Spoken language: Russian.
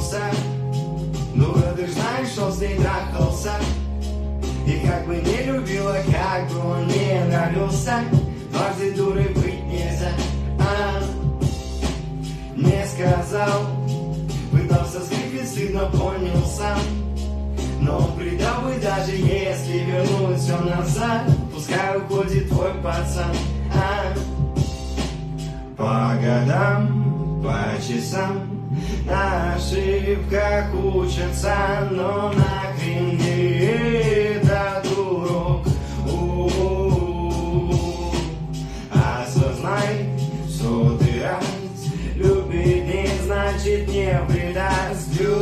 вернулся. Дура, ты ж знаешь, что с ней трахался. И как бы не любила, как бы он не нравился, дважды дурой быть нельзя. Не сказал, пытался скрипить, стыдно понял сам. Но предал бы, даже если вернуть все назад. Пускай уходит твой пацан. По годам, по часам, на ошибках учатся, но нахрен ей.